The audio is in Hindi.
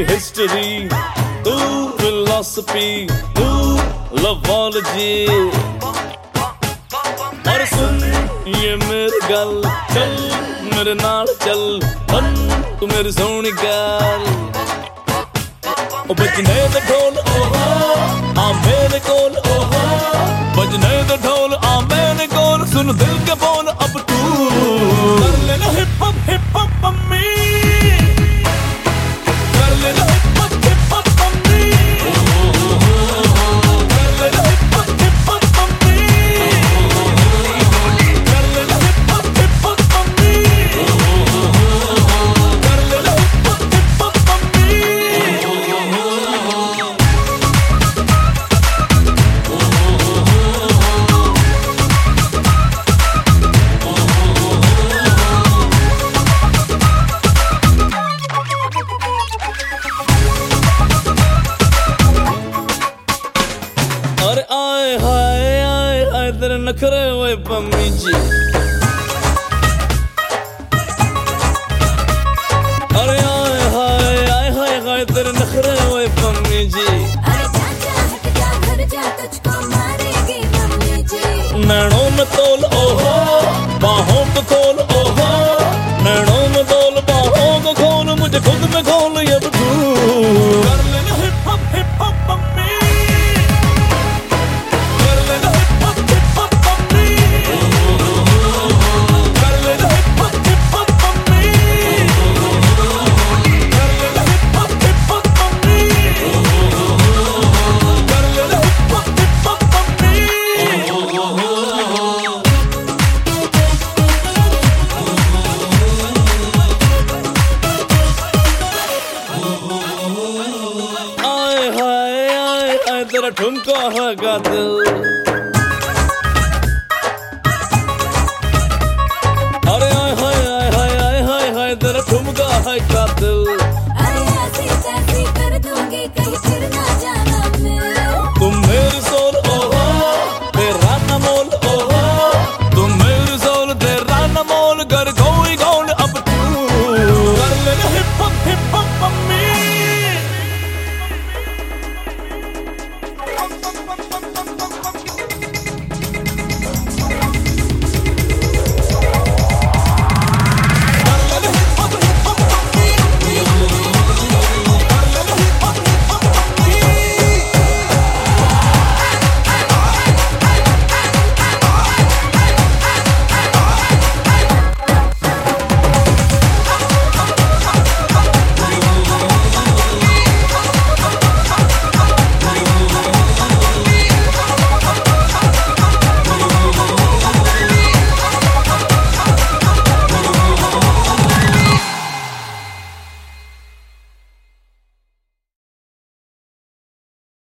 मेरी हिस्ट्री, तू फिलॉसफी, तू लवॉलजी। और सुन ये मेरी गल, चल मेरे नाल चल, बन तू मेरी सोहनी गल। ओ बजने दे ढोल ओहो आ मेरे कोल, ओहो बजने दे ढोल आ मेरे कोल। सुन दिल के बोल अब तू कर लेना हिप हॉप मम्मी, कर लेना हिप हॉप मम्मी, कर लेना हिप हॉप मम्मी, कर लेना हिप हॉप मम्मी, कर लेना हिप हॉप मम्मी। अरे आए हाय तेरे नखरे हुए पम्मी जी। अरे आए हाय तेरे नखरे हुए पम्मी जी। अरे चाचा हट जा घर जा, तुझको मारेगी मम्मी जी। नैनों में तोल ओहो बाहों को खोल, ओहो नैनों में तोल बाहों को खोल, मुझे खुद में खोल ये तू। कर लेना हिप हॉप मम्मी, कर लेना हिप हॉप मम्मी, कर लेना हिप हॉप मम्मी, कर लेना हिप हॉप मम्मी, कर लेना हिप हॉप मम्मी। आए हाय तेरा ठुमका है कातिल। अरे आए हाय तेरा ठुमका है कातिल।